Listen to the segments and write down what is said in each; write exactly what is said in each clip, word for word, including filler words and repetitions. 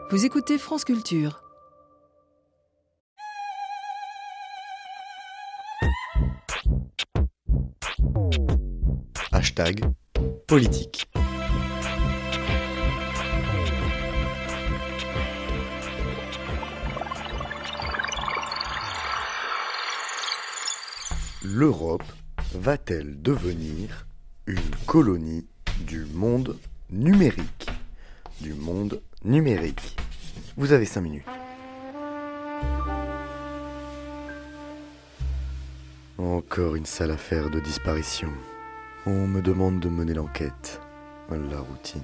Vous écoutez France Culture. Hashtag politique. L'Europe va-t-elle devenir une colonie du monde numérique ? Du monde numérique. Vous avez cinq minutes. Encore une sale affaire de disparition. On me demande de mener l'enquête. La routine.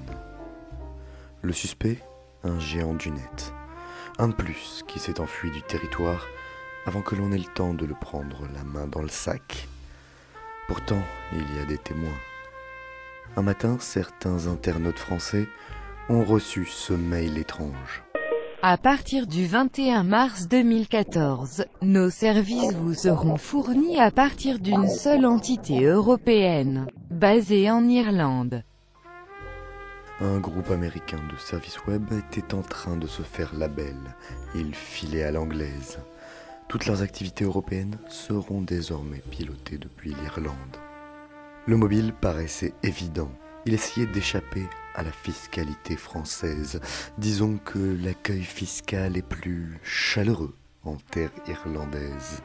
Le suspect, un géant du net. Un de plus qui s'est enfui du territoire avant que l'on ait le temps de le prendre la main dans le sac. Pourtant, il y a des témoins. Un matin, certains internautes français ont reçu ce mail étrange. À partir du vingt et un mars deux mille quatorze, nos services vous seront fournis à partir d'une seule entité européenne, basée en Irlande. Un groupe américain de services web était en train de se faire la belle. Ils filaient à l'anglaise. Toutes leurs activités européennes seront désormais pilotées depuis l'Irlande. Le mobile paraissait évident. Il essayait d'échapper à la fiscalité française. Disons que l'accueil fiscal est plus chaleureux en terre irlandaise.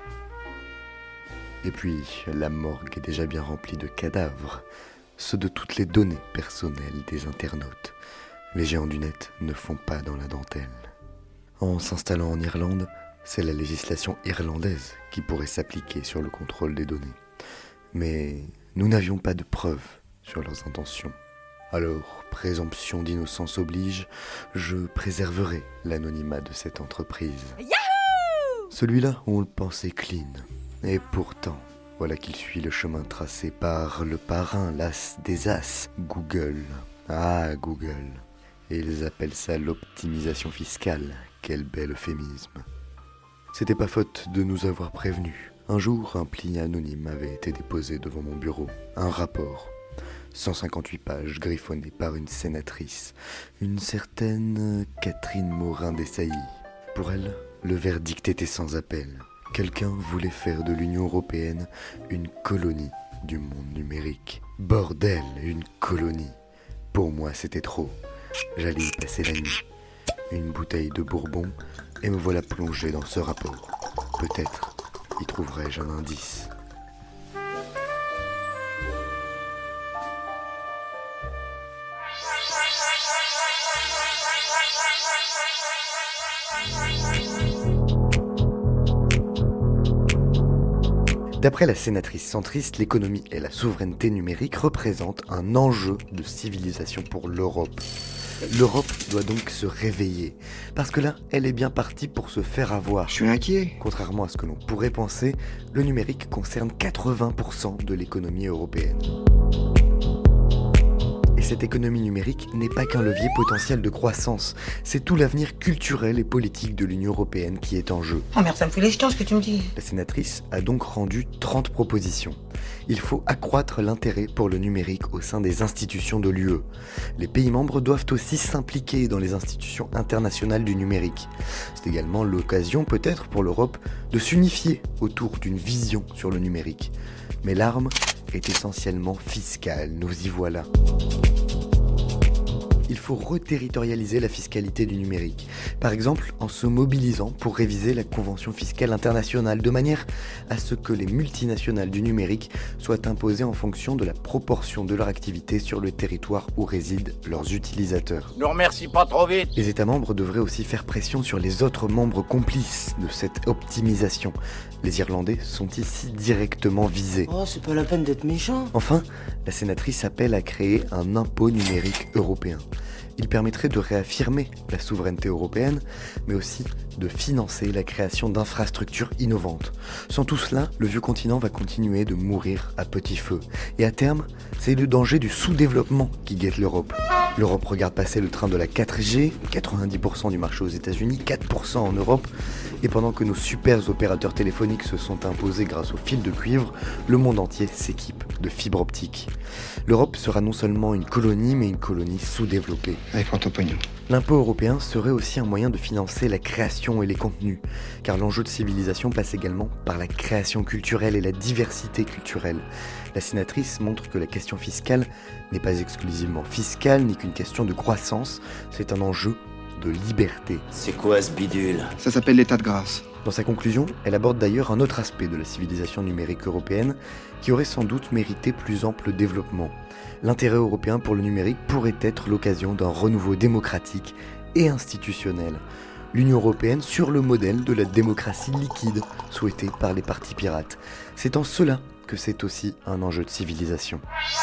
Et puis, la morgue est déjà bien remplie de cadavres, ceux de toutes les données personnelles des internautes. Les géants du net ne font pas dans la dentelle. En s'installant en Irlande, c'est la législation irlandaise qui pourrait s'appliquer sur le contrôle des données. Mais nous n'avions pas de preuves sur leurs intentions. Alors, présomption d'innocence oblige, je préserverai l'anonymat de cette entreprise. Yahoo! Celui-là, on le pensait clean. Et pourtant, voilà qu'il suit le chemin tracé par le parrain, l'as des as, Google. Ah, Google. Et ils appellent ça l'optimisation fiscale. Quel bel euphémisme. C'était pas faute de nous avoir prévenus. Un jour, un pli anonyme avait été déposé devant mon bureau. Un rapport. cent cinquante-huit pages griffonnées par une sénatrice. Une certaine Catherine Morin-Desailly. Pour elle, le verdict était sans appel. Quelqu'un voulait faire de l'Union européenne une colonie du monde numérique. Bordel, une colonie. Pour moi, c'était trop. J'allais y passer la nuit. Une bouteille de bourbon et me voilà plongé dans ce rapport. Peut-être y trouverai-je un indice. D'après la sénatrice centriste, l'économie et la souveraineté numérique représentent un enjeu de civilisation pour l'Europe. L'Europe doit donc se réveiller, parce que là, elle est bien partie pour se faire avoir. Je suis inquiet. Contrairement à ce que l'on pourrait penser, le numérique concerne quatre-vingts pour cent de l'économie européenne. Et cette économie numérique n'est pas qu'un levier potentiel de croissance, c'est tout l'avenir culturel et politique de l'Union européenne qui est en jeu. Oh merde, ça me fait les jetons ce que tu me dis. La sénatrice a donc rendu trente propositions. Il faut accroître l'intérêt pour le numérique au sein des institutions de l'U E. Les pays membres doivent aussi s'impliquer dans les institutions internationales du numérique. C'est également l'occasion peut-être pour l'Europe de s'unifier autour d'une vision sur le numérique. Mais l'arme est essentiellement fiscale, nous y voilà. Il faut reterritorialiser la fiscalité du numérique. Par exemple, en se mobilisant pour réviser la Convention fiscale internationale, de manière à ce que les multinationales du numérique soient imposées en fonction de la proportion de leur activité sur le territoire où résident leurs utilisateurs. Ne remercie pas trop vite. Les États membres devraient aussi faire pression sur les autres membres complices de cette optimisation. Les Irlandais sont ici directement visés. Oh, c'est pas la peine d'être méchant. Enfin, la sénatrice appelle à créer un impôt numérique européen. Il permettrait de réaffirmer la souveraineté européenne, mais aussi de financer la création d'infrastructures innovantes. Sans tout cela, le vieux continent va continuer de mourir à petit feu. Et à terme, c'est le danger du sous-développement qui guette l'Europe. L'Europe regarde passer le train de la quatre G, quatre-vingt-dix pour cent du marché aux États-Unis, quatre pour cent en Europe, Et pendant que nos super opérateurs téléphoniques se sont imposés grâce au fil de cuivre, le monde entier s'équipe de fibres optiques. L'Europe sera non seulement une colonie, mais une colonie sous-développée. Allez, prends ton pognon. L'impôt européen serait aussi un moyen de financer la création et les contenus, car l'enjeu de civilisation passe également par la création culturelle et la diversité culturelle. La sénatrice montre que la question fiscale n'est pas exclusivement fiscale, ni qu'une question de croissance, c'est un enjeu de liberté. C'est quoi ce bidule? Ça s'appelle l'état de grâce. Dans sa conclusion, elle aborde d'ailleurs un autre aspect de la civilisation numérique européenne qui aurait sans doute mérité plus ample développement. L'intérêt européen pour le numérique pourrait être l'occasion d'un renouveau démocratique et institutionnel. L'Union européenne sur le modèle de la démocratie liquide souhaitée par les partis pirates. C'est en cela que c'est aussi un enjeu de civilisation.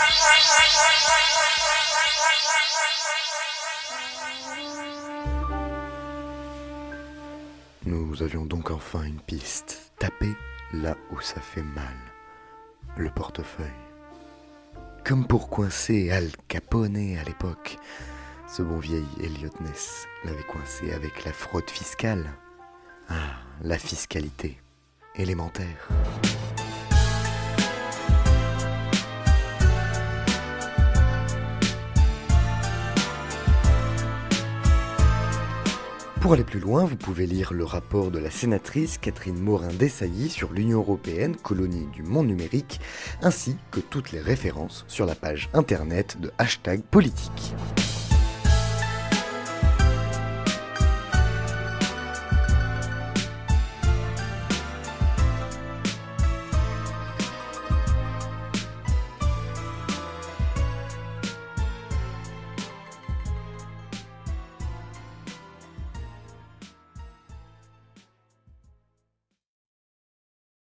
Nous avions donc enfin une piste. Taper là où ça fait mal. Le portefeuille. Comme pour coincer Al Capone à l'époque, ce bon vieil Elliot Ness l'avait coincé avec la fraude fiscale. Ah, la fiscalité élémentaire. Pour aller plus loin, vous pouvez lire le rapport de la sénatrice Catherine Morin-Desailly sur l'Union européenne, colonie du monde numérique, ainsi que toutes les références sur la page internet de Hashtag Politique.